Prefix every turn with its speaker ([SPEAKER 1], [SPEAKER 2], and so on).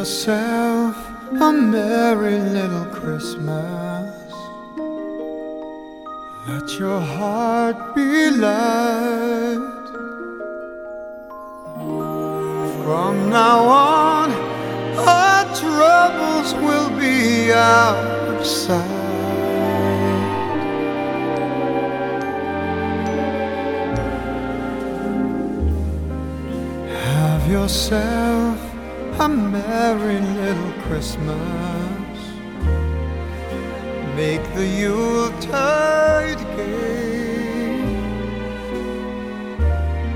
[SPEAKER 1] yourself a merry little Christmas. Let your heart be light. From now on, our troubles will be out of sight. Have yourself a merry little Christmas. Make the Yuletide gay.